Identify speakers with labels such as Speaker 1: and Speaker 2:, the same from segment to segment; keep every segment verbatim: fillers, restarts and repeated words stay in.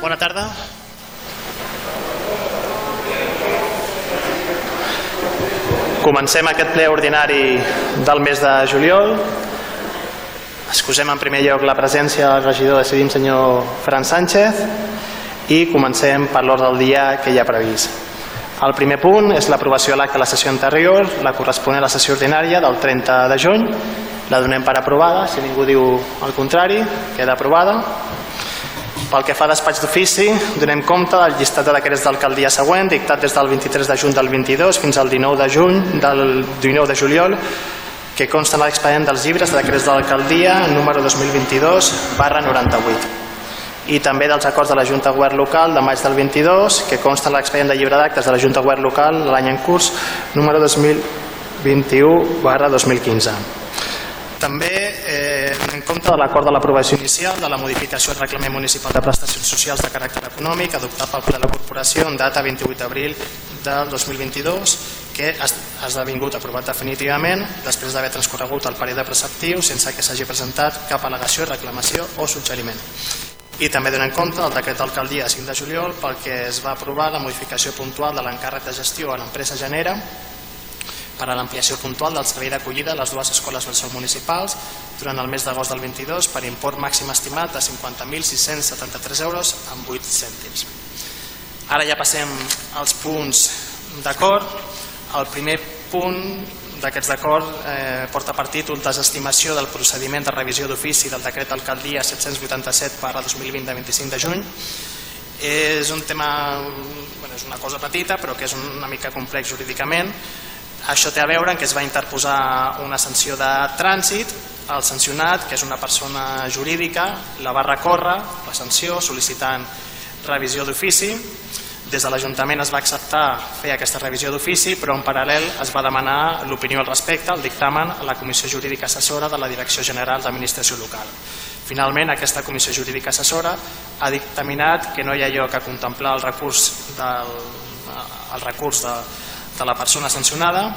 Speaker 1: Bona tarda. Comencem aquest ple ordinari del mes de juliol. Excusem en primer lloc la presència del regidor de Decidim, senyor Fran Sánchez, i comencem per l'ordre del dia que hi ha previst. El primer punt és l'aprovació de l'acte de la sessió anterior, la corresponent a la sessió ordinària del trenta de juny. La donem per aprovada, si ningú diu el contrari, queda aprovada. Pel que fa a despatx d'ofici, donem compte del llistat de decrets d'alcaldia següent, dictat des del vint-i-tres de juny del vint-i-dos fins al dinou de juny del dinou de juliol, que consta en l'expedient dels llibres de decrets d'alcaldia número dos mil vint-i-dos barra noranta-vuit. I també dels acords de la Junta de Govern Local de maig del vint-i-dos, que consta en l'expedient de llibre d'actes de la Junta de Govern Local de l'any en curs número dos mil vint-i-u barra dos mil quinze. També eh, en compte de l'acord de l'aprovació inicial de la modificació del Reglament Municipal de Prestacions Socials de caràcter econòmic adoptat pel Ple de la Corporació en data vint-i-vuit d'abril del dos mil vint-i-dos, que ha esdevingut aprovat definitivament després d'haver transcorregut el període preceptiu sense que s'hagi presentat cap al·legació, reclamació o suggeriment. I també donem compte del decret d'alcaldia de cinc de juliol pel que es va aprovar la modificació puntual de l'encàrrec de gestió a l'empresa Genera per a l'ampliació puntual del servei d'acollida a les dues escoles bressol municipals durant el mes d'agost del vint-i-dos per import màxim estimat de cinquanta mil sis-cents setanta-tres euros amb vuit cèntims. Ara ja passem als punts d'acord. El primer punt d'aquests d'acord eh, porta per títol desestimació del procediment de revisió d'ofici del decret d'alcaldia set-cents vuitanta-set barra dos mil vint de vint-i-cinc de juny. És un tema, bueno, és una cosa petita però que és una mica complex jurídicament. Això té a veure en que es va interposar una sanció de trànsit. El sancionat, que és una persona jurídica, la va recórrer, la sanció, sol·licitant revisió d'ofici. Des de l'Ajuntament es va acceptar fer aquesta revisió d'ofici, però en paral·lel es va demanar l'opinió al respecte, el dictamen, a la Comissió Jurídica Assessora de la Direcció General d'Administració Local. Finalment, aquesta Comissió Jurídica Assessora ha dictaminat que no hi ha lloc a contemplar el recurs del, el recurs de de la persona sancionada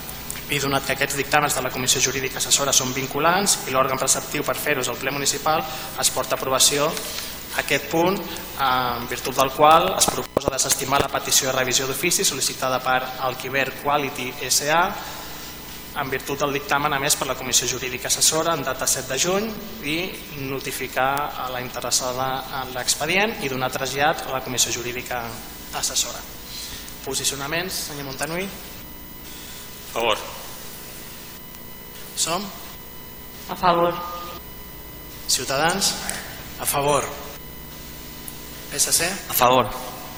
Speaker 1: i donat que aquests dictàmens de la Comissió Jurídica Assessora són vinculants i l'òrgan preceptiu per fer-ho és el ple municipal, es porta a aprovació aquest punt en virtut del qual es proposa desestimar la petició de revisió d'ofici sol·licitada per Alquiver Quality S A en virtut del dictamen emès per la Comissió Jurídica Assessora en data set de juny i notificar a la interessada en l'expedient i donar trasllat a la Comissió Jurídica Assessora. Posicionaments, senyor Montanui?
Speaker 2: A favor.
Speaker 1: Som?
Speaker 3: A favor.
Speaker 1: Ciutadans?
Speaker 2: A favor.
Speaker 1: P S C?
Speaker 2: A favor.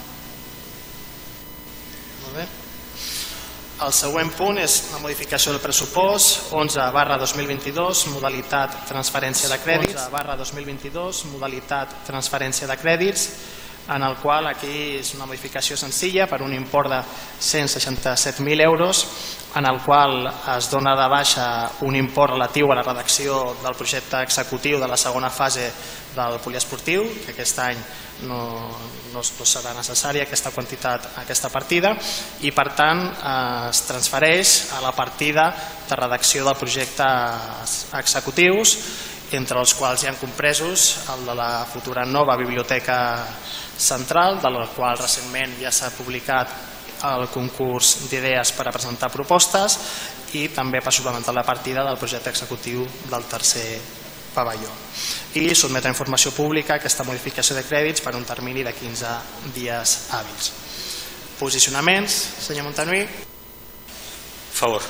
Speaker 1: Molt bé. El següent punt és la modificació del pressupost onze barra dos mil vint-i-dos, modalitat transferència de crèdits. onze barra dos mil vint-i-dos, modalitat transferència de crèdits, en el qual aquí és una modificació senzilla per un import de cent seixanta-set mil euros, en el qual es dona de baixa un import relatiu a la redacció del projecte executiu de la segona fase del poliesportiu, que aquest any no, no, no serà necessària aquesta quantitat, aquesta partida, i per tant es transfereix a la partida de redacció del projecte executius, entre els quals hi ha compresos el de la futura nova biblioteca central, de la qual recentment ja s'ha publicat el concurs d'idees per a presentar propostes, i també per suplementar la partida del projecte executiu del tercer pavelló. I sotmetre a informació pública aquesta modificació de crèdits per un termini de quinze dies hàbils. Posicionaments, senyor Montanui?
Speaker 2: Favor.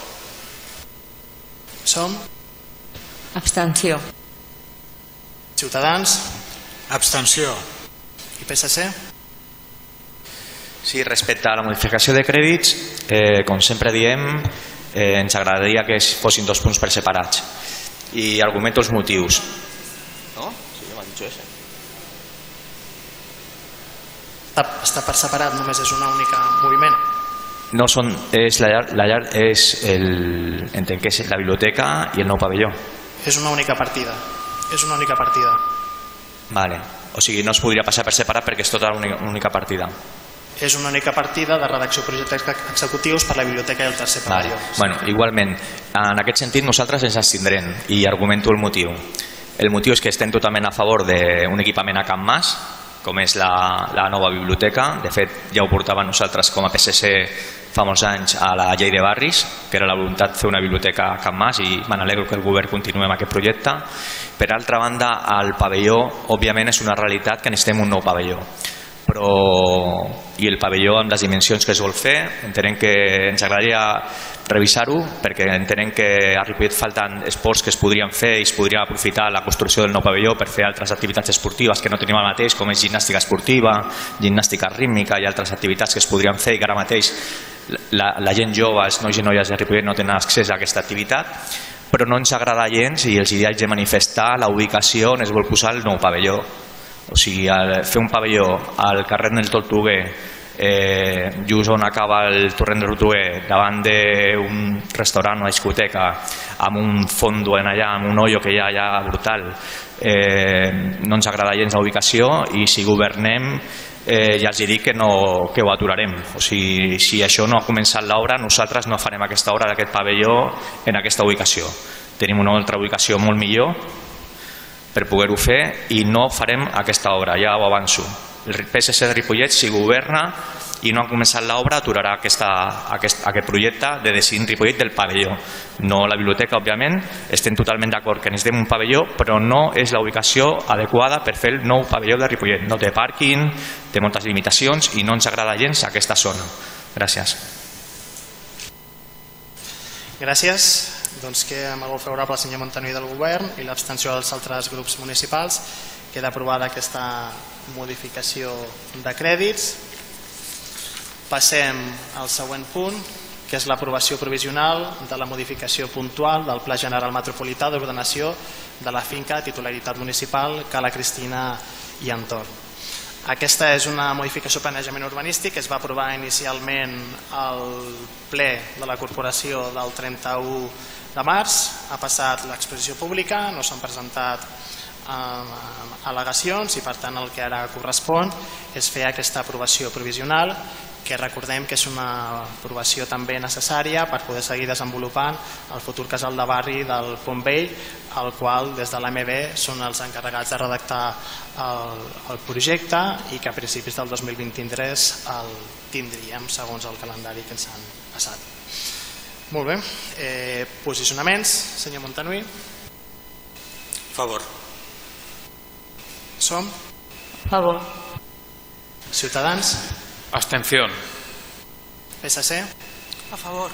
Speaker 1: Som?
Speaker 3: Abstenció.
Speaker 1: Ciutadans?
Speaker 2: Abstenció.
Speaker 1: I P S C?
Speaker 4: Sí, respecte a la modificació de crèdits, eh, com sempre diem, eh, ens agradaria que fossin dos punts per separats. I argumento els motius.
Speaker 2: ¿No? Sí, m'ha dit això.
Speaker 1: Està, està per separat, només és una única moviment.
Speaker 4: No són, és la llar, la llar és el, entenc que és la biblioteca i el nou pavelló.
Speaker 1: És una única partida. És una única partida.
Speaker 4: Vale. O sigui, no es podria passar per separat perquè és tota una única partida.
Speaker 1: És una única partida de redacció de projectes executius per la biblioteca i el tercer pavelló.
Speaker 4: Vale. Bueno, igualment, en aquest sentit nosaltres ens abstindrem i argumento el motiu. El motiu és que estem totalment a favor d'un equipament a Can Mas, com és la, la nova biblioteca. De fet, ja ho portàvem nosaltres com a P S C fa molts anys a la llei de barris, que era la voluntat de fer una biblioteca a Can Mas, i me n'alegro que el govern continuï amb aquest projecte. Per altra banda, el pavelló, òbviament, és una realitat que necessitem un nou pavelló. Però, i el pavelló amb les dimensions que es vol fer, entenem que ens agradaria revisar-ho, perquè entenem que a Ripollet falten esports que es podrien fer i es podria aprofitar la construcció del nou pavelló per fer altres activitats esportives que no tenim ara mateix, com és gimnàstica esportiva, gimnàstica rítmica i altres activitats que es podrien fer i que ara mateix la, la gent jove, els nois i noies de Ripollet no tenen accés a aquesta activitat, però no ens agrada gens i els hi haig de manifestar la ubicació on es vol posar el nou pavelló. O sigui, fer un pavelló al carrer del Tortuguer, eh, just on acaba el torrent del Tortuguer, davant d'un restaurant o una discoteca, amb un fondo en allà, amb un hoyo que hi ha allà brutal, eh, no ens agrada gens la ubicació, i si governem eh, ja els dic que, no, que ho aturarem. O sigui, si això no ha començat l'obra, nosaltres no farem aquesta obra d'aquest pavelló en aquesta ubicació. Tenim una altra ubicació molt millor per poder-ho fer i no farem aquesta obra, ja ho avanço. El P S C de Ripollet, si governa i no ha començat l'obra, aturarà aquesta, aquest, aquest projecte de decidir Ripollet del pavelló. No la biblioteca, òbviament, estem totalment d'acord que necessitem un pavelló, però no és la ubicació adequada per fer el nou pavelló de Ripollet. No té pàrquing, té moltes limitacions i no ens agrada gens aquesta zona. Gràcies.
Speaker 1: Gràcies. Doncs que amb el vot favorable al senyor Montanui del govern i l'abstenció dels altres grups municipals queda aprovada aquesta modificació de crèdits. Passem al següent punt, que és l'aprovació provisional de la modificació puntual del Pla General Metropolità d'Ordenació de la finca titularitat municipal Cala Cristina i entorn. Aquesta és una modificació de planejament urbanístic que es va aprovar inicialment al ple de la corporació del trenta-u de març, ha passat l'exposició pública, no s'han presentat eh, al·legacions i per tant el que ara correspon és fer aquesta aprovació provisional, que recordem que és una aprovació també necessària per poder seguir desenvolupant el futur casal de barri del Pont Vell, el qual des de l'A M B són els encarregats de redactar el, el projecte i que a principis del dos mil vint-i-tres el tindríem segons el calendari que ens han passat. Molt bé. Eh, posicionaments, senyor Montanui.
Speaker 2: Favor.
Speaker 1: Som?
Speaker 3: Favor.
Speaker 1: Ciutadans?
Speaker 2: Abstención.
Speaker 1: P S C?
Speaker 3: A favor.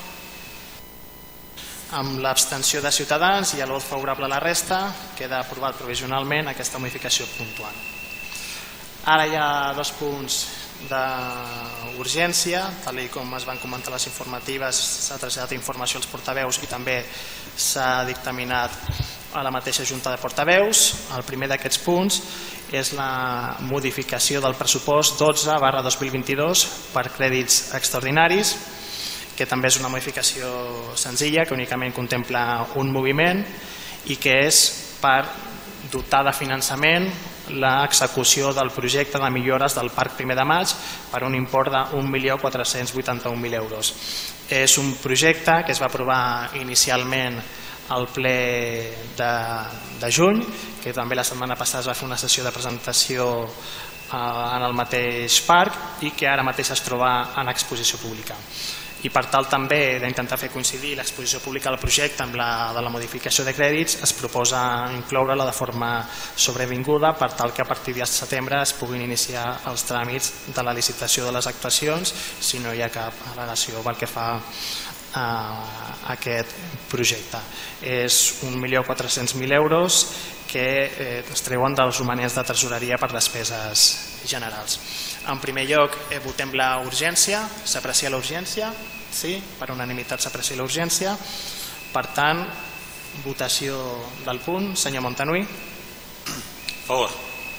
Speaker 1: Amb l'abstenció de Ciutadans i el vot favorable a la resta, queda aprovat provisionalment aquesta modificació puntual. Ara hi ha dos punts d'urgència, tal com es van comentar les informatives, s'ha traslladat informació als portaveus i també s'ha dictaminat a la mateixa Junta de Portaveus. El primer d'aquests punts és la modificació del pressupost dotze barra dos mil vint-i-dos per crèdits extraordinaris, que també és una modificació senzilla, que únicament contempla un moviment i que és per dotar de finançament l'execució del projecte de millores del Parc Primer de Maig per un import d'un milió quatre-cents vuitanta-un mil euros. És un projecte que es va aprovar inicialment al ple de, de juny, que també la setmana passada es va fer una sessió de presentació eh, en el mateix parc i que ara mateix es troba en exposició pública. I per tal també d'intentar fer coincidir l'exposició pública del projecte amb la de la modificació de crèdits, es proposa incloure-la de forma sobrevinguda per tal que a partir de setembre es puguin iniciar els tràmits de la licitació de les actuacions si no hi ha cap al·legació pel que fa a aquest projecte. És un milió quatre-cents mil euros que eh, es treuen dels romanents de tresoreria per despeses generals. En primer lloc, eh, votem la urgència, s'aprecia la urgència, sí, per unanimitat s'aprecia la urgència. Per tant, votació del punt. Senyor Montanui.
Speaker 2: Favor.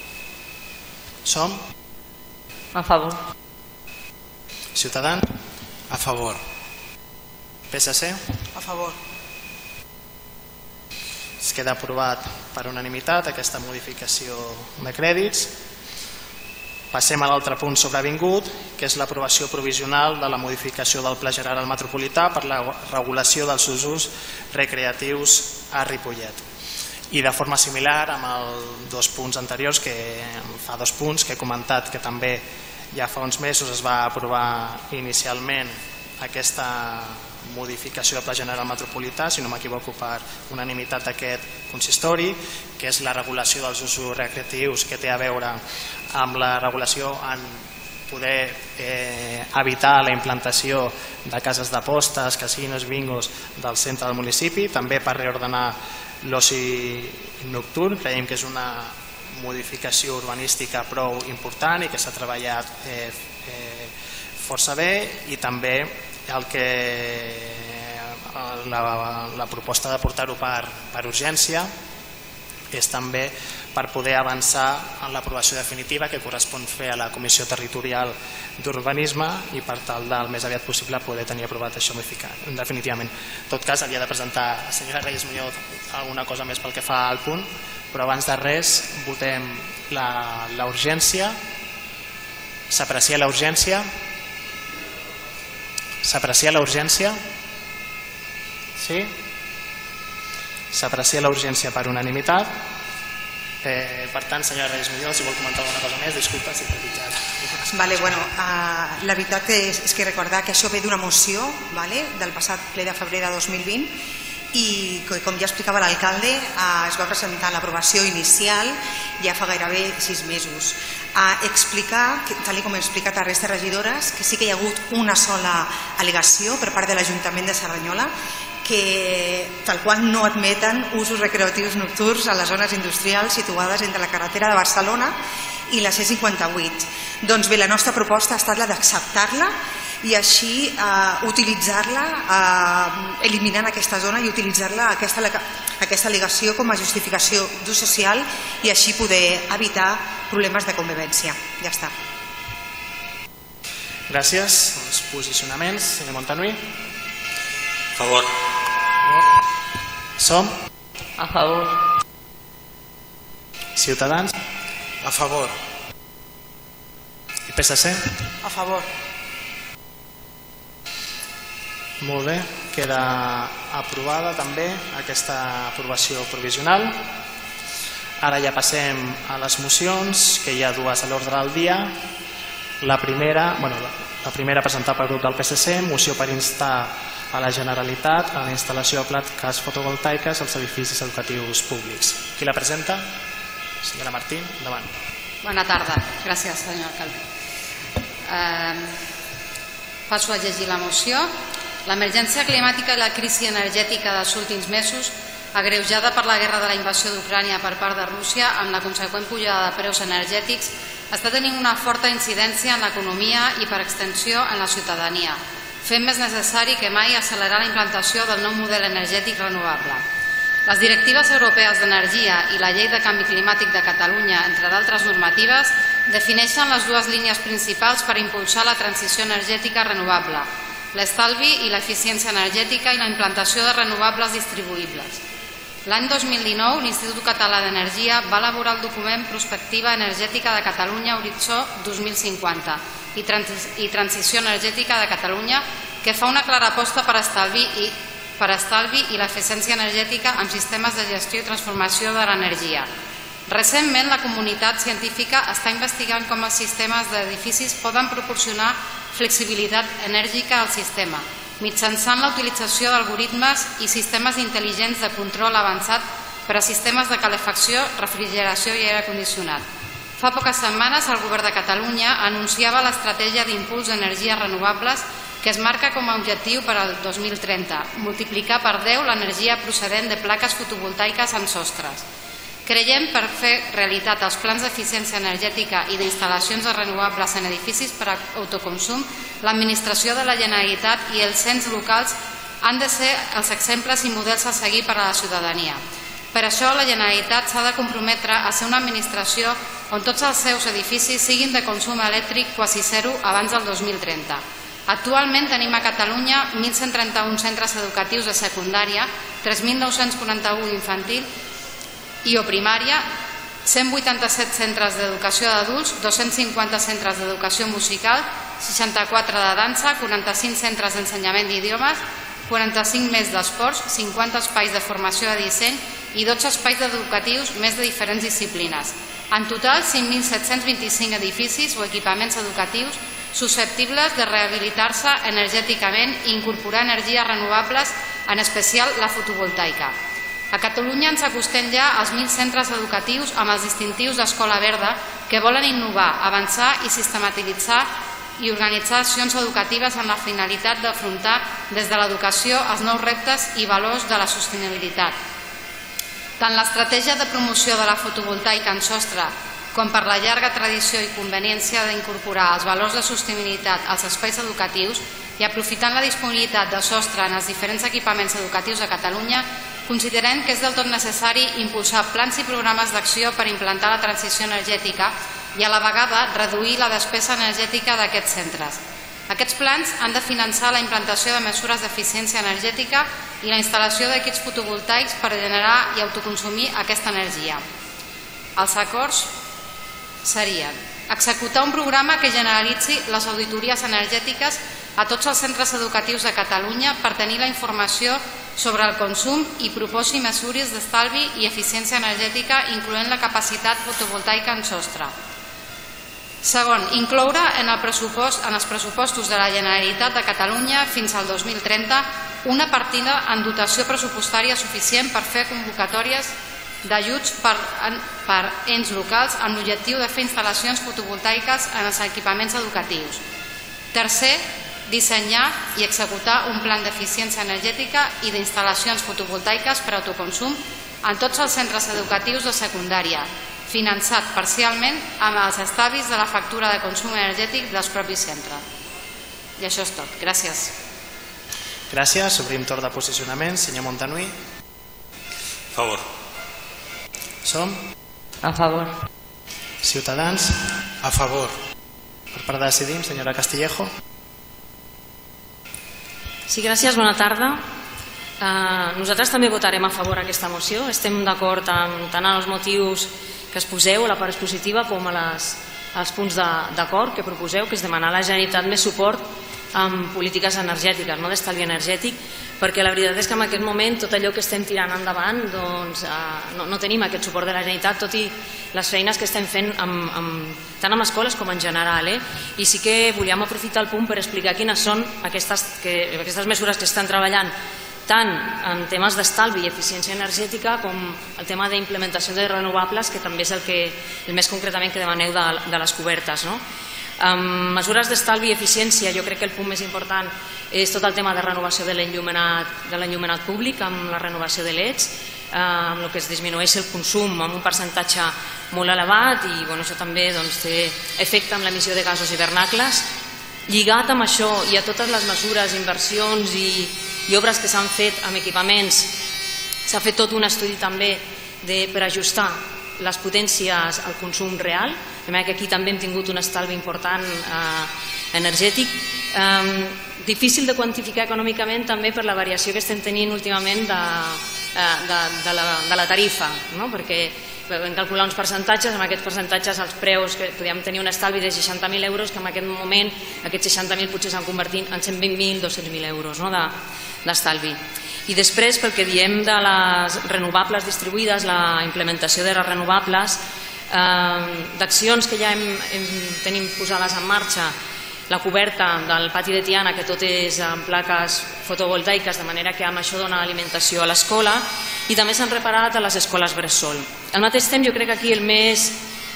Speaker 1: Som?
Speaker 3: A favor.
Speaker 1: Ciutadans?
Speaker 2: A favor.
Speaker 1: P S C?
Speaker 3: A favor.
Speaker 1: Es queda aprovat per unanimitat aquesta modificació de crèdits. Passem a l'altre punt sobrevingut, que és l'aprovació provisional de la modificació del Pla General Metropolità per la regulació dels usos recreatius a Ripollet. I de forma similar amb els dos punts anteriors, que fa dos punts que he comentat que també ja fa uns mesos es va aprovar inicialment aquesta modificació del Pla General Metropolità, si no m'equivoco per unanimitat d'aquest consistori, que és la regulació dels usos recreatius, que té a veure amb la regulació en poder eh, evitar la implantació de cases d'apostes, casinos, bingos del centre del municipi, també per reordenar l'oci nocturn. Creiem que és una modificació urbanística prou important i que s'ha treballat eh, eh, força bé, i també el que la, la proposta de portar-ho per, per urgència és també per poder avançar en l'aprovació definitiva que correspon fer a la Comissió Territorial d'Urbanisme i per tal del més aviat possible poder tenir aprovat això definitivament. En tot cas, havia de presentar la senyora Reyes Muñoz alguna cosa més pel que fa al punt, però abans de res votem la, la urgència. S'aprecia la urgència? S'aprecia la urgència? Sí? S'aprecia la urgència per unanimitat. Eh, per tant, senyora Reyes Muñoz, si vol comentar alguna cosa més, disculpa si t'he pitjat.
Speaker 5: Vale, bueno, uh, la veritat és, és que recordar que això ve d'una moció, vale, del passat ple de febrer de dos mil vint, i com ja explicava l'alcalde, uh, es va presentar l'aprovació inicial ja fa gairebé sis mesos. A explicar, tal com he explicat a la resta de regidores, que sí que hi ha hagut una sola al·legació per part de l'Ajuntament de Cerdanyola, que tal qual no admeten usos recreatius nocturns a les zones industrials situades entre la carretera de Barcelona i la C cinquanta-vuit. Doncs bé, la nostra proposta ha estat la d'acceptar-la i així eh, utilitzar-la, eh, eliminant aquesta zona i utilitzar-la, aquesta, aquesta al·legació com a justificació d'ús social i així poder evitar problemes de convivència. Ja està.
Speaker 1: Gràcies. Els posicionaments, senyor Montanui.
Speaker 2: A favor.
Speaker 1: Som?
Speaker 3: A favor.
Speaker 1: Ciutadans?
Speaker 2: A favor.
Speaker 1: I P S C?
Speaker 5: A favor.
Speaker 1: Molt bé, queda aprovada també aquesta aprovació provisional. Ara ja passem a les mocions, que hi ha dues a l'ordre del dia. La primera, bueno, la primera presentada pel grup del P S C, moció per instar a la Generalitat a la instal·lació de plaques fotovoltaiques als edificis educatius públics. Qui la presenta? Senyora Martín, endavant.
Speaker 6: Bona tarda. Gràcies, senyor alcalde. Eh, passo a llegir la moció. L'emergència climàtica i la crisi energètica dels últims mesos, agreujada per la guerra de la invasió d'Ucrània per part de Rússia amb la conseqüent pujada de preus energètics, està tenint una forta incidència en l'economia i, per extensió, en la ciutadania, fent més necessari que mai accelerar la implantació del nou model energètic renovable. Les directives europees d'energia i la llei de canvi climàtic de Catalunya, entre d'altres normatives, defineixen les dues línies principals per impulsar la transició energètica renovable, l'estalvi i l'eficiència energètica i la implantació de renovables distribuïbles. L'any dos mil dinou, l'Institut Català d'Energia va elaborar el document Prospectiva Energètica de Catalunya Horitzó dos mil cinquanta i Transició Energètica de Catalunya, que fa una clara aposta per estalvi i, per estalvi i l'eficiència energètica amb sistemes de gestió i transformació de l'energia. Recentment, la comunitat científica està investigant com els sistemes d'edificis poden proporcionar flexibilitat enèrgica al sistema, mitjançant la utilització d'algoritmes i sistemes intel·ligents de control avançat per a sistemes de calefacció, refrigeració i aire condicionat. Fa poques setmanes el Govern de Catalunya anunciava l'estratègia d'impuls d'energies renovables que es marca com a objectiu per al dos mil trenta, multiplicar per deu l'energia procedent de plaques fotovoltaiques en sostres. Creiem per fer realitat els plans d'eficiència energètica i d'instal·lacions de renovables en edificis per a autoconsum, l'administració de la Generalitat i els ens locals han de ser els exemples i models a seguir per a la ciutadania. Per això, la Generalitat s'ha de comprometre a ser una administració on tots els seus edificis siguin de consum elèctric quasi zero abans del dos mil trenta. Actualment tenim a Catalunya mil cent trenta-un centres educatius de secundària, tres mil nou-cents quaranta-u infantil i o primària, cent vuitanta-set centres d'educació d'adults, dos-cents cinquanta centres d'educació musical, seixanta-quatre de dansa, quaranta-cinc centres d'ensenyament d'idiomes, quaranta-cinc més d'esports, cinquanta espais de formació de disseny i dotze espais educatius més de diferents disciplines. En total, cinc mil set-cents vint-i-cinc edificis o equipaments educatius susceptibles de rehabilitar-se energèticament i incorporar energies renovables, en especial la fotovoltaica. A Catalunya ens acostem ja als mil centres educatius amb els distintius d'Escola Verda que volen innovar, avançar i sistematitzar i organitzar accions educatives amb la finalitat d'afrontar des de l'educació els nous reptes i valors de la sostenibilitat. Tant l'estratègia de promoció de la fotovoltaica en sostre com per la llarga tradició i conveniència d'incorporar els valors de sostenibilitat als espais educatius i aprofitant la disponibilitat de sostre en els diferents equipaments educatius de Catalunya, considerem que és del tot necessari impulsar plans i programes d'acció per implantar la transició energètica i a la vegada reduir la despesa energètica d'aquests centres. Aquests plans han de finançar la implantació de mesures d'eficiència energètica i la instal·lació d'equips fotovoltaics per generar i autoconsumir aquesta energia. Els acords serien executar un programa que generalitzi les auditories energètiques a tots els centres educatius de Catalunya per tenir la informació sobre el consum i proposi mesures d'estalvi i eficiència energètica, incloent la capacitat fotovoltaica en sostre. Segon, incloure en, el pressupost, en els pressupostos de la Generalitat de Catalunya fins al dos mil trenta una partida en dotació pressupostària suficient per fer convocatòries d'ajuts per, per ens locals amb l'objectiu de fer instal·lacions fotovoltaiques en els equipaments educatius. Tercer, dissenyar i executar un plan d'eficiència energètica i d'instal·lacions fotovoltaiques per autoconsum en tots els centres educatius de secundària, finançat parcialment amb els estalvis de la factura de consum energètic dels propis centres. I això és tot. Gràcies.
Speaker 1: Gràcies. Obrim torn de posicionament. Senyor Montanui.
Speaker 2: A favor.
Speaker 1: Som?
Speaker 3: A favor.
Speaker 1: Ciutadans?
Speaker 2: A favor.
Speaker 1: Per part de Decidim, senyora Castillejo.
Speaker 7: Sí, gràcies, bona tarda. Uh, nosaltres també votarem a favor aquesta moció. Estem d'acord amb tant en els motius que exposeu, a la part expositiva, com a les, als punts d'acord que proposeu, que és demanar a la Generalitat més suport en polítiques energètiques, no d'estalvi energètic, perquè la veritat és que en aquest moment tot allò que estem tirant endavant doncs, eh, no, no tenim aquest suport de la Generalitat, tot i les feines que estem fent amb, amb, tant amb escoles com en general. Eh? I sí que volíem aprofitar el punt per explicar quines són aquestes, que, aquestes mesures que estan treballant tant en temes d'estalvi i eficiència energètica com el tema d'implementació de renovables, que també és el, que, el més concretament que demaneu de, de les cobertes. No? Amb mesures d'estalvi i eficiència, jo crec que el punt més important és tot el tema de renovació de l'enllumenat públic, amb la renovació de leds, amb el que es disminueix el consum amb un percentatge molt elevat, i bueno, això també doncs, té efecte amb l'emissió de gasos hivernacles. Lligat amb això i a totes les mesures, inversions i, i obres que s'han fet amb equipaments, s'ha fet tot un estudi també de, per ajustar les potències al consum real, de manera que aquí també hem tingut un estalvi important eh, energètic. Eh, difícil de quantificar econòmicament també per la variació que estem tenint últimament de, de, de, la, de la tarifa, no? Perquè vam calcular uns percentatges, amb aquests percentatges els preus que podíem tenir un estalvi de seixanta mil euros, que en aquest moment aquests seixanta mil potser s'han convertit en cent vint mil, dos-cents mil euros, no? d'estalvi. I després, pel que diem de les renovables distribuïdes, la implementació de les renovables, eh, d'accions que ja hem, hem, tenim posades en marxa, la coberta del pati de Tiana, que tot és en plaques fotovoltaiques, de manera que amb això dona alimentació a l'escola, i també s'han reparat a les escoles bressol. Al mateix temps, jo crec que aquí el més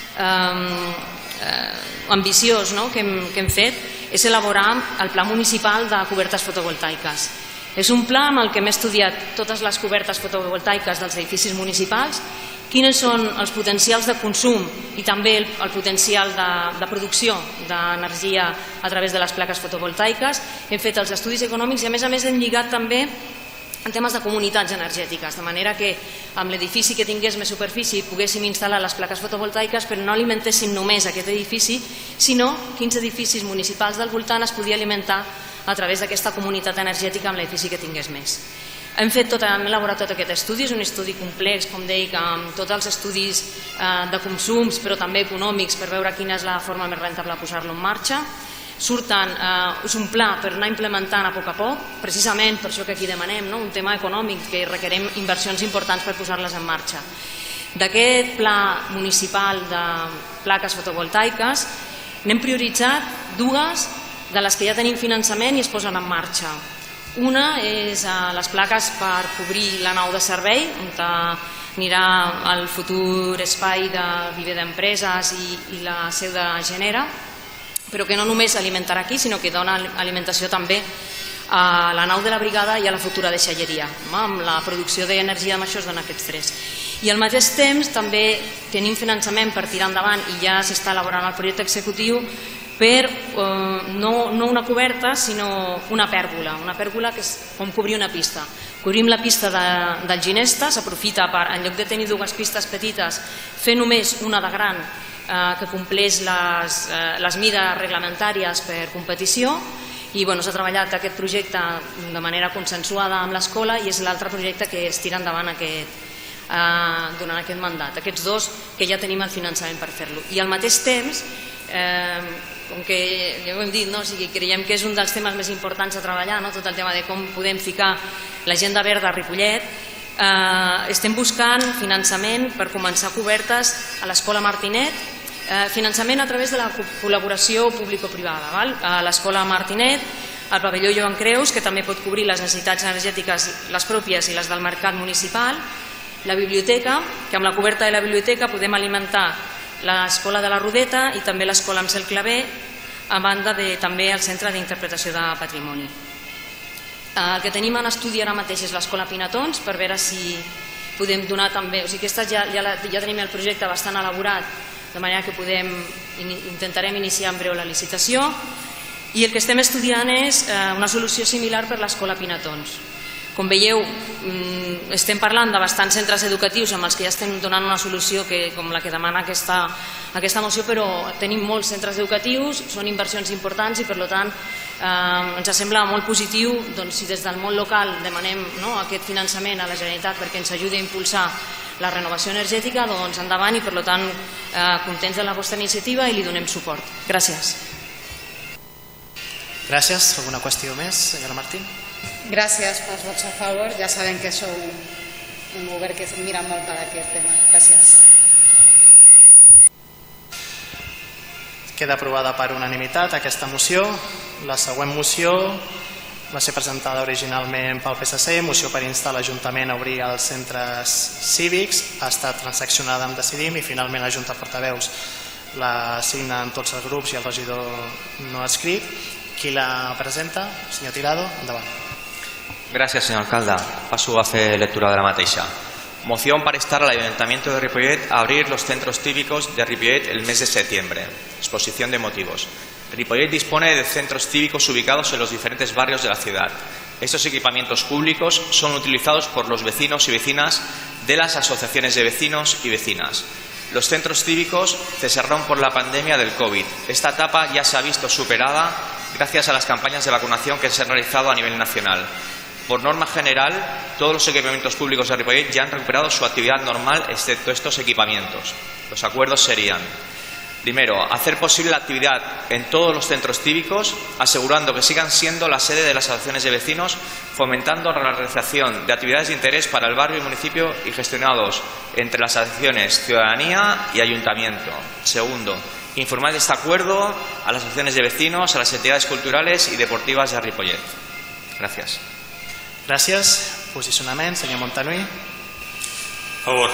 Speaker 7: eh, eh, ambiciós, no?, que, hem, que hem fet és elaborar el Pla Municipal de Cobertes Fotovoltaiques. És un pla amb el que hem estudiat totes les cobertes fotovoltaiques dels edificis municipals, quins són els potencials de consum i també el, el potencial de, de producció d'energia a través de les plaques fotovoltaiques. Hem fet els estudis econòmics i a més a més hem lligat també en temes de comunitats energètiques, de manera que amb l'edifici que tingués més superfície poguéssim instal·lar les plaques fotovoltaiques, però no alimentéssim només aquest edifici, sinó quins edificis municipals del voltant es podia alimentar a través d'aquesta comunitat energètica amb l'edifici que tingués més. Hem fet tot, hem elaborat tot aquest estudi, és un estudi complex, com deia, amb tots els estudis eh, de consums, però també econòmics, per veure quina és la forma més rentable de posar-lo en marxa. surten, eh, és un pla per anar implementant a poc a poc, precisament per això que aquí demanem, no? Un tema econòmic que requerem inversions importants per posar-les en marxa. D'aquest pla municipal de plaques fotovoltaiques n'hem prioritzat dues de les que ja tenim finançament i es posen en marxa. Una és les plaques per cobrir la nau de servei, on anirà el futur espai de viver d'empreses i, i la seu de Genera, però que no només alimentarà aquí, sinó que dona alimentació també a la nau de la brigada i a la futura deixalleria. Amb la producció d'energia amb això es dona aquests tres. I al mateix temps també tenim finançament per tirar endavant i ja s'està elaborant el projecte executiu per eh, no, no una coberta sinó una pèrgola, una pèrgola que és com cobrir una pista. Cobrim la pista de, del Ginesta, s'aprofita per, en lloc de tenir dues pistes petites, fer només una de gran eh, que compleix les, eh, les mides reglamentàries per competició i bueno, s'ha treballat aquest projecte de manera consensuada amb l'escola i és l'altre projecte que es tira endavant aquest, eh, durant aquest mandat. Aquests dos que ja tenim el finançament per fer-lo. I al mateix temps, eh, com que ja ho hem dit, no? O sigui, creiem que és un dels temes més importants a treballar, no? Tot el tema de com podem ficar l'agenda verda a Ripollet. Eh, estem buscant finançament per començar cobertes a l'Escola Martinet, eh, finançament a través de la col·laboració público-privada. Val? A l'Escola Martinet, al pavelló Joan Creus, que també pot cobrir les necessitats energètiques, les pròpies i les del mercat municipal, la biblioteca, que amb la coberta de la biblioteca podem alimentar l'Escola de la Rodeta i també l'Escola amb Cel Clavé, a banda de també el Centre d'Interpretació de Patrimoni. El que tenim en estudi ara mateix és l'Escola Pinatons, per veure si podem donar també, o sigui, aquesta ja, ja, ja tenim el projecte bastant elaborat, de manera que podem, intentarem iniciar en breu la licitació, i el que estem estudiant és una solució similar per l'Escola Pinatons. Com veieu, estem parlant de bastants centres educatius amb els que ja estem donant una solució que, com la que demana aquesta, aquesta moció, però tenim molts centres educatius, són inversions importants i per tant eh, ens sembla molt positiu doncs, si des del món local demanem no, aquest finançament a la Generalitat perquè ens ajudi a impulsar la renovació energètica, doncs endavant i per tant eh, contents de la vostra iniciativa i li donem suport. Gràcies.
Speaker 1: Gràcies. Alguna qüestió més, senyora Martín?
Speaker 6: Gràcies pels vots a favor. Ja sabem que sou un govern que mira molt per aquest tema. Gràcies.
Speaker 1: Queda aprovada per unanimitat aquesta moció. La següent moció va ser presentada originalment pel P S C, moció per instar l'Ajuntament a obrir els centres cívics, ha estat transaccionada amb Decidim i finalment la Junta de Portaveus la signen tots els grups i el regidor no adscrit. Qui la presenta? Senyor Tirado, endavant.
Speaker 4: Gracias, señor alcalde. Paso a hacer lectura de la mateixa. Moción para instar al Ayuntamiento de Ripollet a abrir los centros cívicos de Ripollet el mes de septiembre. Exposición de motivos. Ripollet dispone de centros cívicos ubicados en los diferentes barrios de la ciudad. Estos equipamientos públicos son utilizados por los vecinos y vecinas de las asociaciones de vecinos y vecinas. Los centros cívicos cesaron por la pandemia del COVID. Esta etapa ya se ha visto superada gracias a las campañas de vacunación que se han realizado a nivel nacional. Por norma general, todos los equipamientos públicos de Ripollet ya han recuperado su actividad normal, excepto estos equipamientos. Los acuerdos serían: primero, hacer posible la actividad en todos los centros cívicos, asegurando que sigan siendo la sede de las asociaciones de vecinos, fomentando la realización de actividades de interés para el barrio y municipio y gestionados entre las asociaciones, ciudadanía y ayuntamiento. Segundo, informar de este acuerdo a las asociaciones de vecinos, a las entidades culturales y deportivas de Ripollet. Gracias.
Speaker 1: Gràcies. Posicionament, senyor Montanui.
Speaker 2: A favor.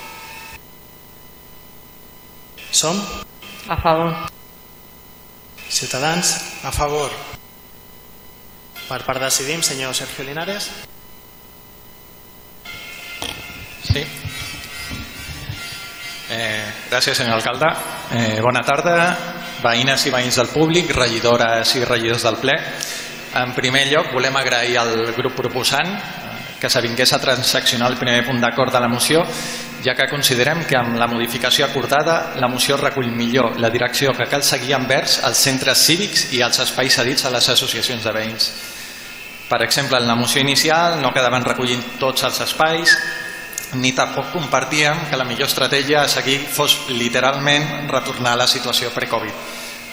Speaker 1: Som?
Speaker 3: A favor.
Speaker 1: Ciutadans?
Speaker 2: A favor.
Speaker 1: Per part de Decidim, senyor Sergio Linares.
Speaker 8: Sí. Eh, gràcies, senyor alcalde. Eh, bona tarda, veïnes i veïns del públic, regidores i regidors del ple. En primer lloc, volem agrair al grup proposant que s'avingués a transaccionar el primer punt d'acord de la moció, ja que considerem que amb la modificació acordada la moció recull millor la direcció que cal seguir envers els centres cívics i els espais cedits a les associacions de veïns. Per exemple, en la moció inicial no quedaven recollint tots els espais, ni tampoc compartíem que la millor estratègia a seguir fos literalment retornar a la situació pre-Covid.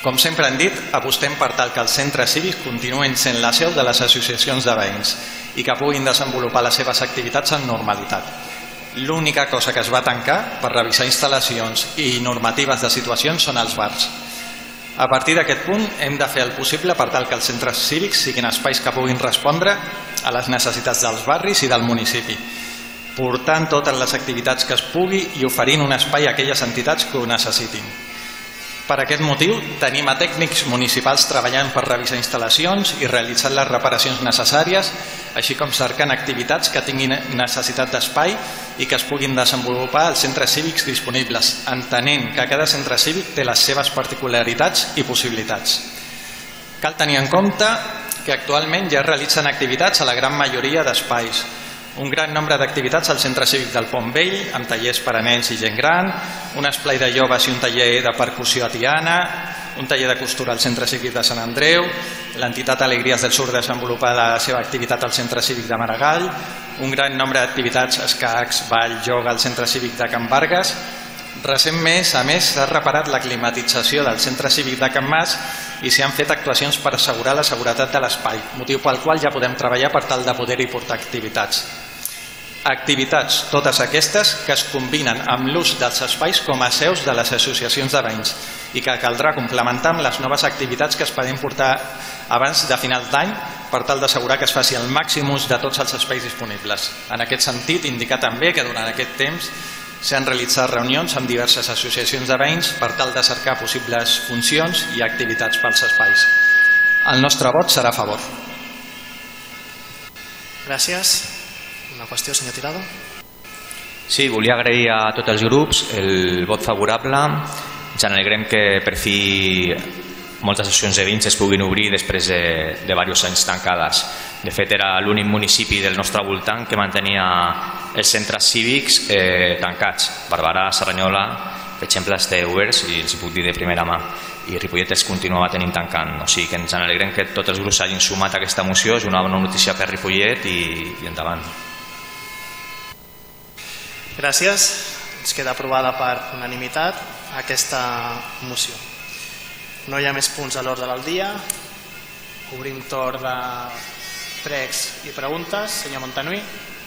Speaker 8: Com sempre hem dit, apostem per tal que els centres cívics continuïn sent la seu de les associacions de veïns i que puguin desenvolupar les seves activitats amb normalitat. L'única cosa que es va tancar per revisar instal·lacions i normatives de situacions són els bars. A partir d'aquest punt hem de fer el possible per tal que els centres cívics siguin espais que puguin respondre a les necessitats dels barris i del municipi, portant totes les activitats que es pugui i oferint un espai a aquelles entitats que ho necessitin. Per aquest motiu, tenim a tècnics municipals treballant per revisar instal·lacions i realitzar les reparacions necessàries, així com cercant activitats que tinguin necessitat d'espai i que es puguin desenvolupar als centres cívics disponibles, entenent que cada centre cívic té les seves particularitats i possibilitats. Cal tenir en compte que actualment ja es realitzen activitats a la gran majoria d'espais. Un gran nombre d'activitats al centre cívic del Pont Vell, amb tallers per a nens i gent gran, un esplai de joves i un taller de percussió a Tiana, un taller de costura al centre cívic de Sant Andreu, l'entitat Alegries del Sur desenvolupar la seva activitat al centre cívic de Maragall, un gran nombre d'activitats, escacs, ball, yoga al centre cívic de Can Vargas. Recentment, a més, s'ha reparat la climatització del centre cívic de Can Mas i s'hi han fet actuacions per assegurar la seguretat de l'espai, motiu pel qual ja podem treballar per tal de poder-hi portar activitats. Activitats, totes aquestes, que es combinen amb l'ús dels espais com a seus de les associacions de veïns i que caldrà complementar amb les noves activitats que es poden portar abans de final d'any per tal d'assegurar que es faci el màxim ús de tots els espais disponibles. En aquest sentit, indicar també que durant aquest temps s'han realitzat reunions amb diverses associacions de veïns per tal de cercar possibles funcions i activitats pels espais. El nostre vot serà a favor.
Speaker 1: Gràcies. Una qüestió, senyor Tirado?
Speaker 4: Sí, volia agrair a tots els grups el vot favorable. Ens alegrem que per fi moltes associacions de veïns es puguin obrir després de, de diversos anys tancades. De fet, era l'únic municipi del nostre voltant que mantenia els centres cívics eh, tancats. Barberà, Cerdanyola, per exemple, està oberts i els puc dir de primera mà. I Ripollet es continuava tenint tancant. O sigui que ens alegrem que tots els grups hagin sumat a aquesta moció. És una bona notícia per Ripollet i, i endavant.
Speaker 1: Gràcies. Ens queda aprovada per unanimitat aquesta moció. No hi ha més punts a l'ordre del dia. Obrim torn de pregs i preguntes. Senyor Montanui.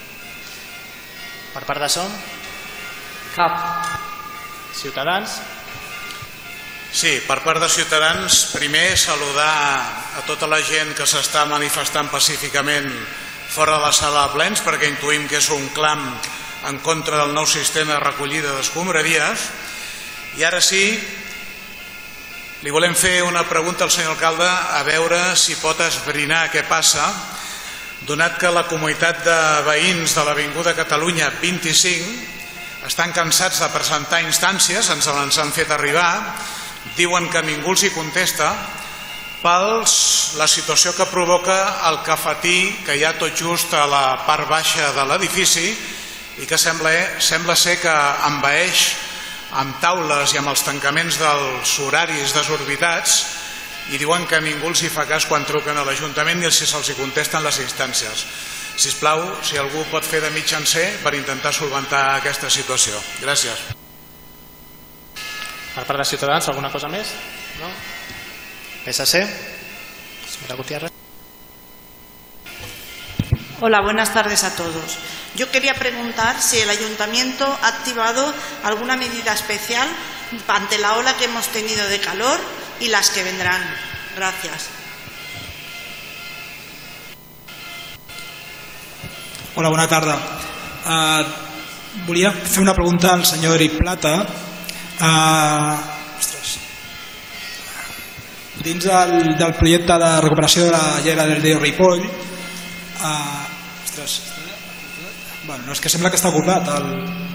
Speaker 1: Per part de Som?
Speaker 3: Cap.
Speaker 1: Ciutadans?
Speaker 9: Sí, per part de Ciutadans, primer saludar a tota la gent que s'està manifestant pacíficament fora de la sala de plens, perquè intuïm que és un clam en contra del nou sistema de recollida d'escombraries. I ara sí, li volem fer una pregunta al senyor alcalde a veure si pot esbrinar què passa, donat que la comunitat de veïns de l'Avinguda Catalunya vint-i-cinc estan cansats de presentar instàncies, ens les han fet arribar, diuen que ningú els hi contesta, pels la situació que provoca el cafetí que hi ha tot just a la part baixa de l'edifici i que sembla, sembla ser que envaeix amb taules i amb els tancaments dels horaris desorbitats i diuen que ningú els hi fa cas quan truquen a l'Ajuntament ni si se'ls hi contesten les instàncies. Sisplau, si algú pot fer de mitjancer per intentar solventar aquesta situació. Gràcies.
Speaker 1: Per part de Ciutadans, alguna cosa més? No? P S C. Señora Gutiérrez.
Speaker 10: Hola, buenas tardes a todos. Yo quería preguntar si el Ayuntamiento ha activado alguna medida especial ante la ola que hemos tenido de calor y las que vendrán. Gracias.
Speaker 11: Hola, bona tarda. Uh, volia fer una pregunta al senyor Eric Plata. Uh, ostres. Dins del, del projecte de recuperació de la llera del riu Ripoll, uh, ostres, bueno, no, és que sembla que està ocupat el...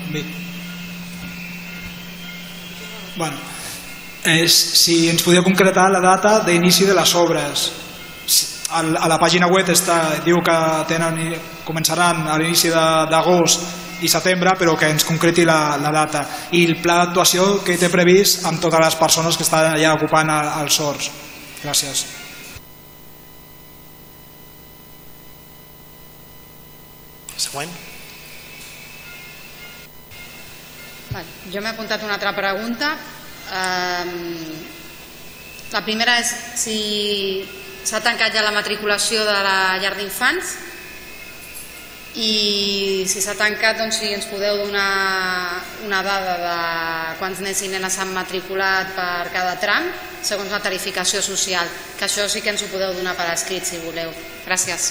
Speaker 11: bueno, és, si ens podia concretar la data d'inici de les obres. A la pàgina web està, diu que tenen, començaran a l'inici d'agost i setembre, però que ens concreti la, la data i el pla d'actuació que té previst amb totes les persones que estan allà ocupant els sorts. Gràcies.
Speaker 1: Següent.
Speaker 6: Jo m'he apuntat una altra pregunta. La primera és si s'ha tancat ja la matriculació de la llar d'infants i si s'ha tancat, doncs, si ens podeu donar una dada de quants nens i nenes s'han matriculat per cada tram segons la tarificació social, que això sí que ens ho podeu donar per escrit si voleu. Gràcies.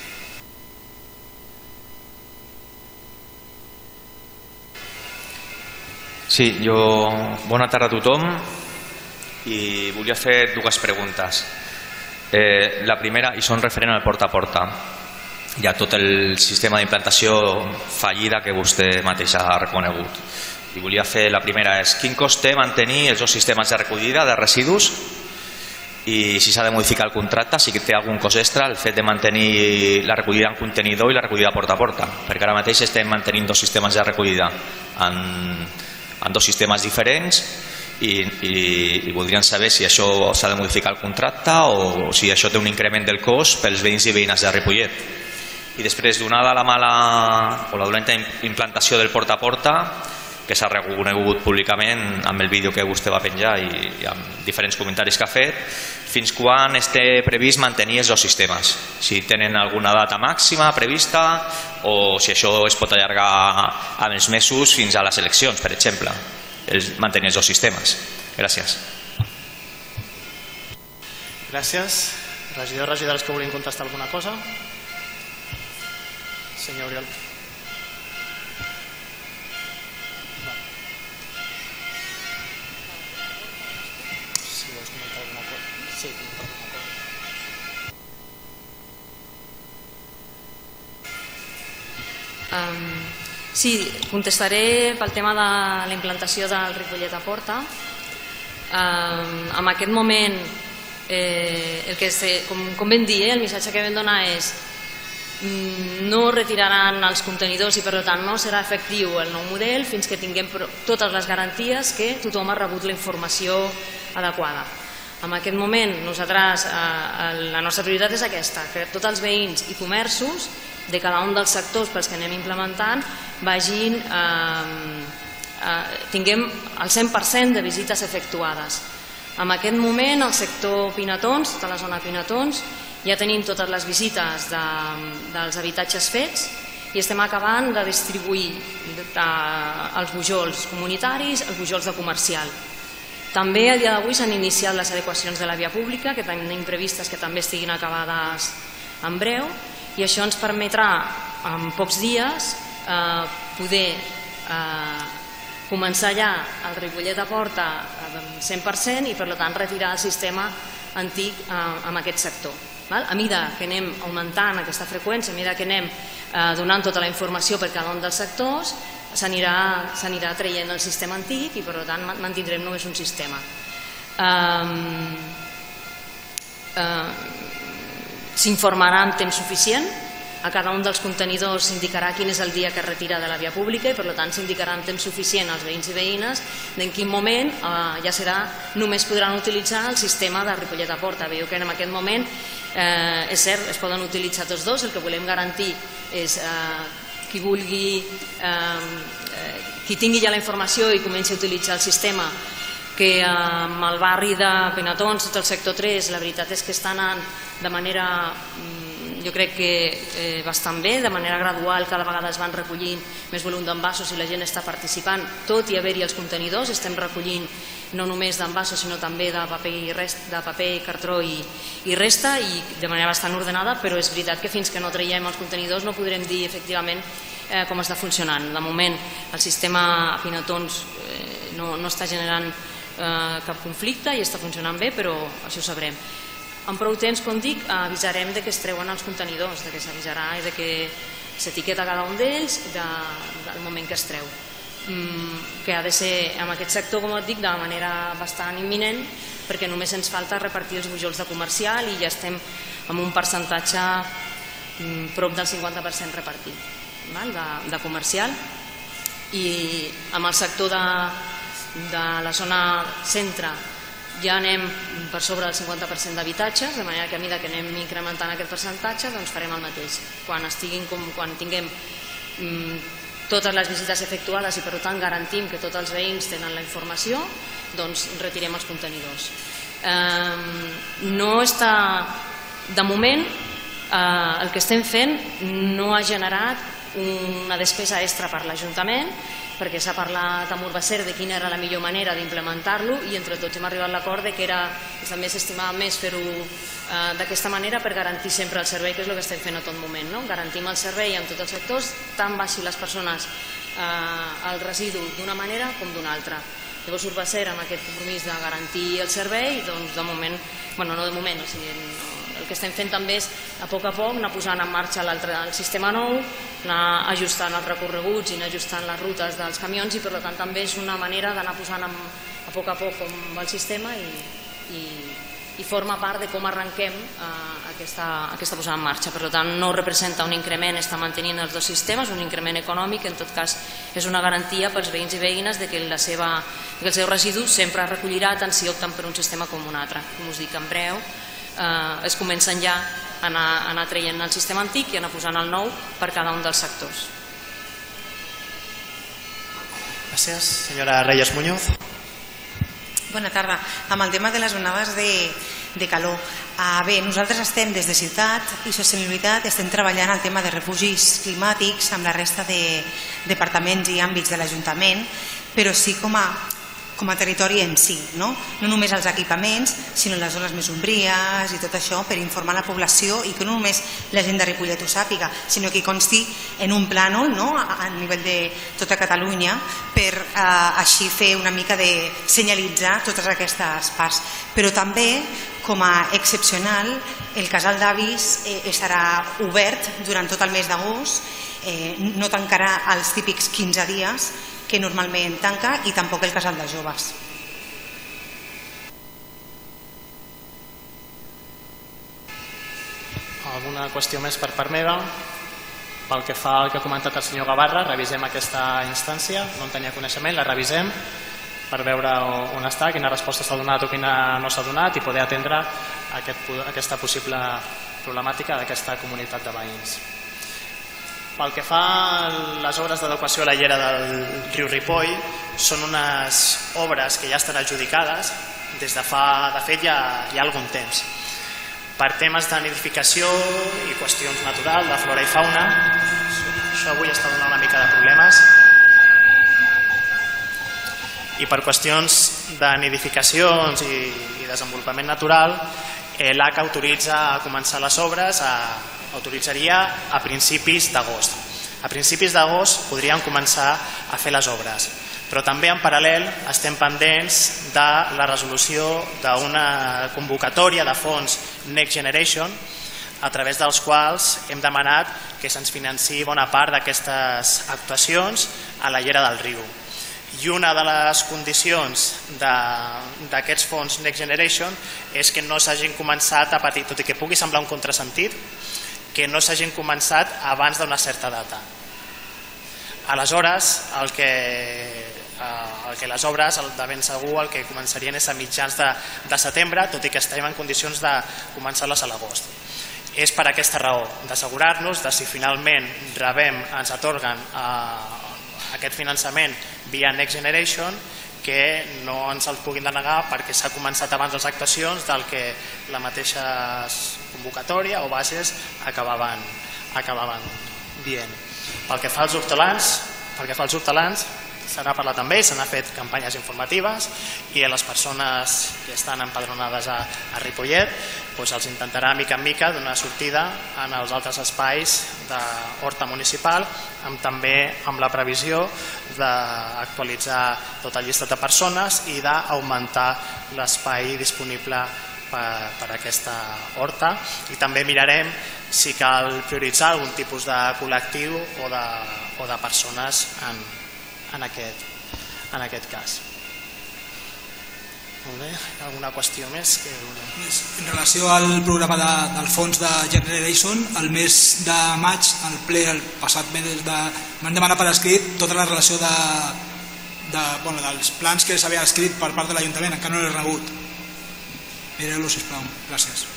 Speaker 4: Sí, jo... Bona tarda a tothom i volia fer dues preguntes. Eh, la primera, i són referent al porta a porta. Hi ha tot el sistema d'implantació fallida que vostè mateix ha reconegut. I volia fer, la primera és, quin cost té mantenir els dos sistemes de recollida de residus i si s'ha de modificar el contracte, si té algun cost extra el fet de mantenir la recollida en contenidor i la recollida porta a porta, perquè ara mateix estem mantenint dos sistemes de recollida en, en dos sistemes diferents i, i, i voldrien saber si això s'ha de modificar el contracte o si això té un increment del cost pels veïns i veïnes de Ripollet. I després, donada la mala o la dolenta implantació del porta a porta, que s'ha reconegut públicament amb el vídeo que vostè va penjar i, i amb diferents comentaris que ha fet, fins quan està previst mantenir els dos sistemes? Si tenen alguna data màxima prevista o si això es pot allargar amb els mesos fins a les eleccions, per exemple, el mantenir els dos sistemes. Gràcies.
Speaker 1: Gràcies. Regidors, regidores que vulguin contestar alguna cosa? Senyor Oriol. Si vols comentar alguna cosa. Sí, comentar alguna cosa.
Speaker 7: Um, sí, contestaré pel tema de la implantació del Ripollet a Porta. Um, en aquest moment, eh, el que se, com, com vam dir, eh, el missatge que vam donar és no retiraran els contenidors i per tant no serà efectiu el nou model fins que tinguem totes les garanties que tothom ha rebut la informació adequada. En aquest moment nosaltres, eh, la nostra prioritat és aquesta, que tots els veïns i comerços de cada un dels sectors pels que anem implementant vagin, eh, eh, tinguem el cent per cent de visites efectuades. En aquest moment el sector Pinatons, tota la zona Pinatons, ja tenim totes les visites de, dels habitatges fets i estem acabant de distribuir de, de, els bujols comunitaris, els bujols de comercial. També a dia d'avui s'han iniciat les adequacions de la via pública, que tenim previstes que també estiguin acabades en breu, i això ens permetrà en pocs dies eh, poder eh, començar ja el Ripollet a Porta al cent per cent i per tant retirar el sistema antic eh, en aquest sector. A mesura que anem augmentant aquesta freqüència, a mesura que anem eh, donant tota la informació per cada un dels sectors, s'anirà s'anirà traient el sistema antic i per tant mantindrem només un sistema. Um, uh, S'informarà en temps suficient, a cada un dels contenidors s'indicarà quin és el dia que es retira de la via pública i per tant s'indicarà en temps suficient als veïns i veïnes en quin moment eh, ja serà, només podran utilitzar el sistema de Ripollet a Porta. Veieu que en aquest moment eh, és cert, es poden utilitzar tots dos, el que volem garantir és eh, qui vulgui eh, qui tingui ja la informació i comenci a utilitzar el sistema, que amb el barri de Pinatons, tot el sector tres, la veritat és que està anant de manera, jo crec que eh, bastant bé, de manera gradual, cada vegada es van recollint més volum d'envasos i la gent està participant, tot i haver-hi els contenidors, estem recollint no només d'envasos sinó també de paper, i rest, de paper cartró i, i resta, i de manera bastant ordenada, però és veritat que fins que no traiem els contenidors no podrem dir efectivament eh, com està funcionant. De moment el sistema a Pinatons eh, no, no està generant eh, cap conflicte i està funcionant bé, però això ho sabrem. En prou temps, com dic, avisarem de que es treuen els contenidors, de que s'avisarà i de que s'etiqueta cada un d'ells de, del moment que es treu. Mm, que ha de ser, en aquest sector, com et dic, de manera bastant imminent, perquè només ens falta repartir els bujols de comercial i ja estem amb un percentatge mm, prop del cinquanta per cent repartit, val? De, de comercial. I amb el sector de, de la zona centre ja anem per sobre del cinquanta per cent d'habitatges, de manera que a mesura que anem incrementant aquest percentatge doncs farem el mateix. Quan, estiguin, com, quan tinguem mm, totes les visites efectuades i per tant garantim que tots els veïns tenen la informació, doncs retirem els contenidors. Eh, no està, de moment, eh, el que estem fent no ha generat una despesa extra per l'Ajuntament, perquè s'ha parlat amb Urbacer de quina era la millor manera d'implementar-lo i entre tots hem arribat a l'acord que era, també s'estimava més fer-ho eh, d'aquesta manera per garantir sempre el servei, que és el que estem fent a tot moment, no? Garantim el servei en tots els sectors, tant baixi les persones eh, el residu d'una manera com d'una altra. Llavors Urbacer, amb aquest compromís de garantir el servei, doncs de moment, bueno, no de moment, o sigui, no, el que estem fent també és a poc a poc anar posant en marxa l'altre el sistema nou, anar ajustant els recorreguts i anar ajustant les rutes dels camions i per tant també és una manera d'anar posant a poc a poc com va el sistema i, i, i forma part de com arrenquem eh, aquesta, aquesta posada en marxa. Per tant no representa un increment, està mantenint els dos sistemes, un increment econòmic, en tot cas és una garantia pels veïns i veïnes de que, la seva, que el seu residu sempre es recollirà tant si opten per un sistema com un altre. Com us dic, en breu eh, es comencen ja a anar, a anar traient el sistema antic i anar posant el nou per cada un dels sectors.
Speaker 1: Gràcies. Senyora Reyes Muñoz.
Speaker 5: Bona tarda. Amb el tema de les onades de, de calor. Ah, bé, nosaltres estem des de Ciutat i Sostenibilitat, estem treballant el tema de refugis climàtics amb la resta de departaments i àmbits de l'Ajuntament, però sí com a com a territori en si, no? No només els equipaments, sinó les zones més ombries i tot això per informar la població i que no només la gent de Ripollet ho sàpiga, sinó que consti en un plànol, no? a, a nivell de tota Catalunya per eh, així fer una mica de senyalitzar totes aquestes parts. Però també, com a excepcional, el casal d'avis eh, estarà obert durant tot el mes d'agost, eh, no tancarà els típics quinze dies que normalment tanca i tampoc el casal de joves.
Speaker 1: Alguna qüestió més per part meva? Pel que fa al que ha comentat el senyor Gavarra, revisem aquesta instància, no en tenia coneixement, la revisem per veure on està, quina resposta s'ha donat o quina no s'ha donat i poder atendre aquest, aquesta possible problemàtica d'aquesta comunitat de veïns. Pel que fa a les obres d'adequació a la llera del riu Ripoll, són unes obres que ja estan adjudicades des de fa, de fet, ja, hi ha algun temps. Per temes de nidificació i qüestions naturals, de flora i fauna, això avui està donant una mica de problemes. I per qüestions de nidificacions i, i desenvolupament natural, l'A C A autoritza a començar les obres a autoritzaria a principis d'agost. A principis d'agost podríem començar a fer les obres, però també en paral·lel estem pendents de la resolució d'una convocatòria de fons Next Generation a través dels quals hem demanat que se'ns financi bona part d'aquestes actuacions a la llera del riu. I una de les condicions d'aquests fons Next Generation és que no s'hagin començat a partir, tot i que pugui semblar un contrasentit, que no s'hagin començat abans d'una certa data. Aleshores, el que, el que les obres, de ben segur, el que començarien és a mitjans de, de setembre, tot i que estem en condicions de començar-les a l'agost. És per aquesta raó, d'assegurar-nos de si finalment rebem, ens atorguen eh, aquest finançament via Next Generation, que no ens el puguin denegar perquè s'ha començat abans les actuacions del que la mateixa convocatòria o bases acabaven, acabaven dient. Pel que fa als hortelans, pel que fa als hortelans se n'ha parlat amb ells, se n'ha fet campanyes informatives i a les persones que estan empadronades a, a Ripollet doncs els intentarà mica en mica donar sortida en els altres espais d'horta municipal, amb, també amb la previsió d'actualitzar tot el llistat de persones i d'augmentar l'espai disponible per, per aquesta horta, i també mirarem si cal prioritzar algun tipus de col·lectiu o de, o de persones en, en, aquest, en aquest cas. Molt bé, alguna qüestió més? Que...
Speaker 11: En relació al programa de, del fons de Generation, el mes de maig, el ple, el passat mes de... m'han demanat per escrit tota la relació de, de, bueno, dels plans que s'havien escrit per part de l'Ajuntament, encara no l'he rebut. Mireu-lo, sisplau. Gràcies.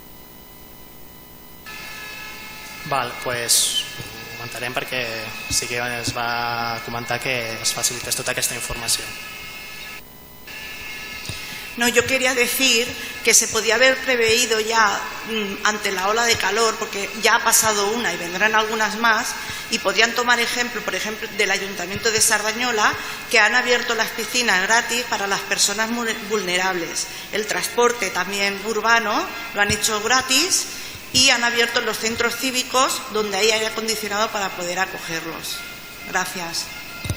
Speaker 1: Val, doncs ho comentarem perquè sí que es va comentar que es facilités tota aquesta informació.
Speaker 10: No, yo quería decir que se podía haber preveído ya mmm, ante la ola de calor, porque ya ha pasado una y vendrán algunas más, y podrían tomar ejemplo, por ejemplo, del Ayuntamiento de Sardañola, que han abierto las piscinas gratis para las personas vulnerables. El transporte también urbano lo han hecho gratis y han abierto los centros cívicos donde hay aire acondicionado para poder acogerlos. Gracias.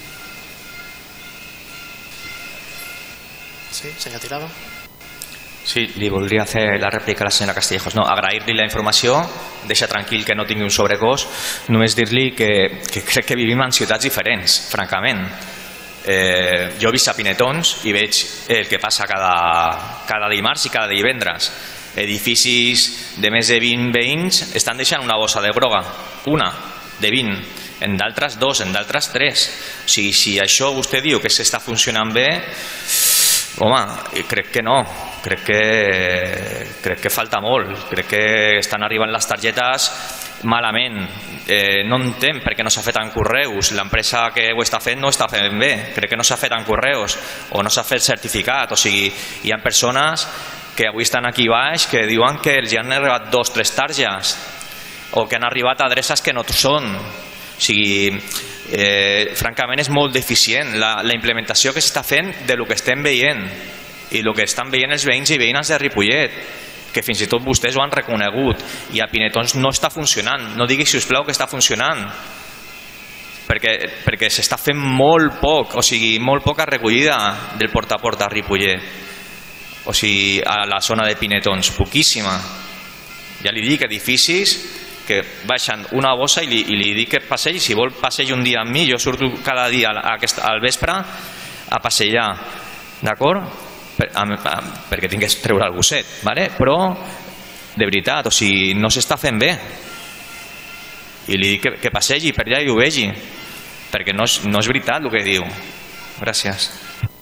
Speaker 1: Sí, senyor Tirado.
Speaker 4: Sí, li voldria fer la rèplica a la senyora Castillejos. No, agrair-li la informació, deixa tranquil que no tingui un sobrecost, només dir-li que, que crec que vivim en ciutats diferents, francament. Eh, jo he vist a Pinetons i veig el que passa cada, cada dimarts i cada divendres. Edificis de més de vint veïns estan deixant una bossa de groga, una de vint, en d'altres dos, en d'altres tres. O sigui, si això vostè diu que s'està funcionant bé, home, crec que no, crec que, crec que falta molt, crec que estan arribant les targetes malament. Eh, no entenc per què no s'ha fet en correus, l'empresa que ho està fent no ho està fent bé, crec que no s'ha fet en correus o no s'ha fet certificat. O sigui, hi ha persones que avui estan aquí baix que diuen que els han arribat dos, tres targes o que han arribat a adreces que no són. O sigui, eh, francament és molt deficient la, la implementació que s'està fent de lo que estem veient i el que estan veient els veïns i veïnes de Ripollet, que fins i tot vostès ho han reconegut, i a Pinetons no està funcionant. No digui, si us plau, que està funcionant, perquè, perquè s'està fent molt poc, o sigui, molt poca recollida del porta a porta a Ripollet, o sigui, a la zona de Pinetons, poquíssima. Ja li dic, edificis que baixen una bossa i li, i li dic que passegi, si vol passegi un dia amb mi, jo surto cada dia a aquest, al vespre a passejar, d'acord? Per, amb, amb, perquè tinc que treure el gosset, ¿vale? Però de veritat, o sigui, no s'està fent bé, i li dic que, que passegi per allà i ho vegi, perquè no és, no és veritat el que diu. Gràcies.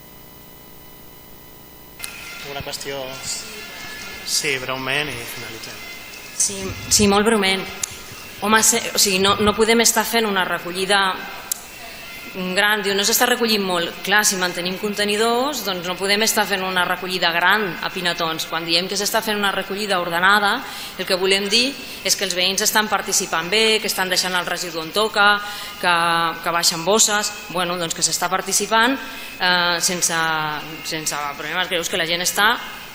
Speaker 1: Una qüestió? Sí, breument i finalitzem.
Speaker 7: Sí, sí, molt breument. Home, o sigui, no, no podem estar fent una recollida gran, diu, no s'està recollint molt. Clar, si mantenim contenidors, doncs no podem estar fent una recollida gran a Pinetons. Quan diem que s'està fent una recollida ordenada, el que volem dir és que els veïns estan participant bé, que estan deixant el residu on toca, que, que baixen bosses, bueno, doncs que s'està participant eh, sense, sense problemes greus, que la gent està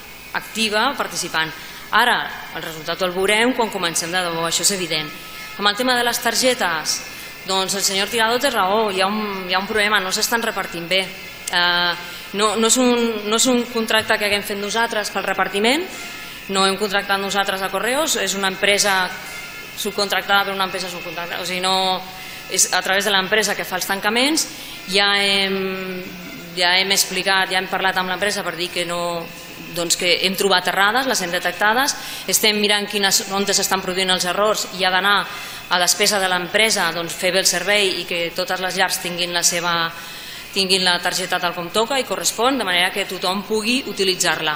Speaker 7: activa participant. Ara, el resultat el veurem quan comencem de debò, això és evident. Amb el tema de les targetes, doncs el senyor Tirado té raó, hi ha un, hi ha un problema, no s'estan repartint bé. Eh, no, no, és un, no és un contracte que haguem fet nosaltres pel repartiment, no hem contractat nosaltres a Correos, és una empresa subcontractada per una empresa subcontractada, o sigui, no, és a través de l'empresa que fa els tancaments. Ja hem, ja hem explicat, ja hem parlat amb l'empresa per dir que no, doncs que hem trobat errades, les hem detectades, estem mirant quines, on s'estan produint els errors i ha d'anar a despesa de l'empresa, doncs, fer bé el servei i que totes les llars tinguin la seva tinguin la targeta tal com toca i correspon, de manera que tothom pugui utilitzar-la.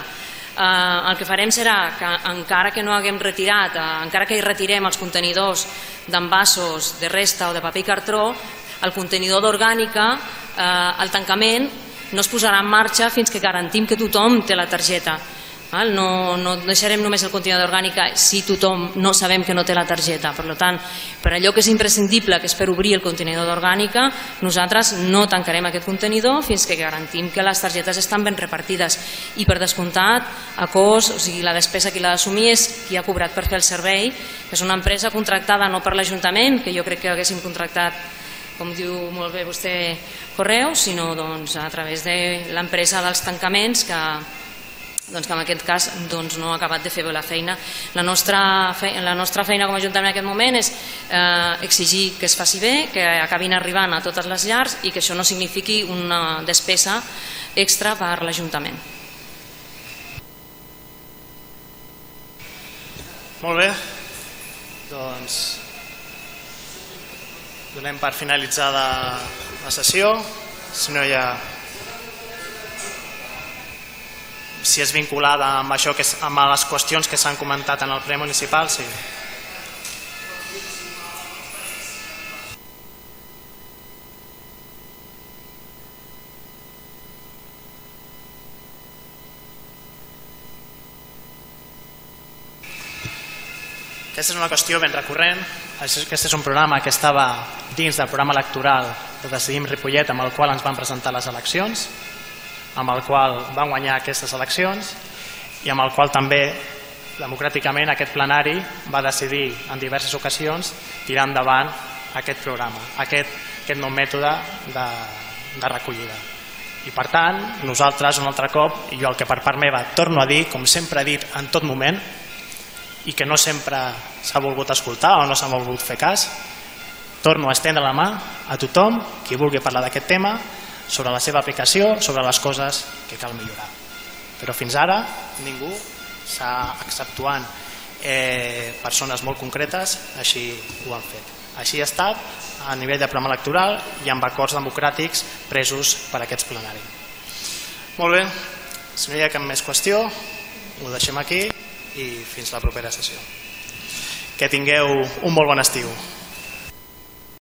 Speaker 7: Eh, el que farem serà que encara que no haguem retirat, eh, encara que hi retirem els contenidors d'envasos, de resta o de paper i cartró, el contenidor d'orgànica, eh, el tancament no es posarà en marxa fins que garantim que tothom té la targeta. No, no deixarem només el contenidor d'orgànica si tothom no sabem que no té la targeta. Per tant, per allò que és imprescindible, que és per obrir el contenidor d'orgànica, nosaltres no tancarem aquest contenidor fins que garantim que les targetes estan ben repartides. I per descomptat, a cost, o sigui, la despesa qui l'ha d'assumir és qui ha cobrat per fer el servei, que és una empresa contractada no per l'Ajuntament, que jo crec que haguéssim contractat, com diu molt bé vostè, Correus, sinó doncs, a través de l'empresa dels tancaments que, doncs, que en aquest cas doncs, no ha acabat de fer bé la feina. La nostra, fe, la nostra feina com a Ajuntament en aquest moment és eh, exigir que es faci bé, que acabin arribant a totes les llars i que això no signifiqui una despesa extra per l'Ajuntament.
Speaker 1: Molt bé, doncs donem per finalitzada la sessió. Si no hi ha... si és vinculada amb això que és, amb les qüestions que s'han comentat en el ple municipal, sí. Aquesta és una qüestió ben recurrent. Aquest és un programa que estava dins del programa electoral de Decidim Ripollet, amb el qual ens van presentar les eleccions, amb el qual van guanyar aquestes eleccions i amb el qual també democràticament aquest plenari va decidir en diverses ocasions tirar endavant aquest programa, aquest, aquest nou mètode de, de recollida. I per tant, nosaltres un altre cop, i jo el que per part meva torno a dir, com sempre he dit en tot moment, i que no sempre s'ha volgut escoltar o no s'ha volgut fer cas, torno a estendre la mà a tothom qui vulgui parlar d'aquest tema, sobre la seva aplicació, sobre les coses que cal millorar. Però fins ara ningú s'ha, exceptuant eh, persones molt concretes, així ho han fet. Així ha estat a nivell de programa electoral i amb acords democràtics presos per aquests plenaris. Molt bé, si no hi ha cap més qüestió, ho deixem aquí i fins la propera sessió. Que tingueu un molt bon estiu.